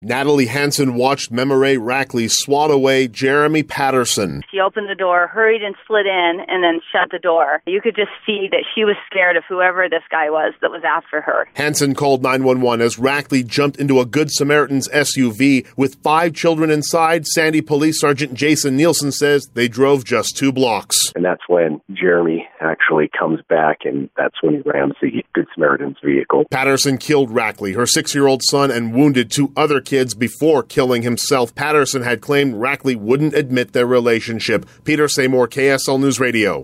Natalie Hansen watched Memory Rackley swat away Jeremy Patterson. She opened the door, hurried and slid in, and then shut the door. You could just see that she was scared of whoever this guy was that was after her. Hansen called 911 as Rackley jumped into a Good Samaritan's SUV with 5 children inside. Sandy Police Sergeant Jason Nielsen says they drove just 2 blocks. And that's when Jeremy actually comes back, and that's when he rams the Good Samaritan's vehicle. Patterson killed Rackley, her 6-year-old son, and wounded 2 other kids before killing himself. Patterson had claimed Rackley wouldn't admit their relationship. Peter Seymour, KSL News Radio.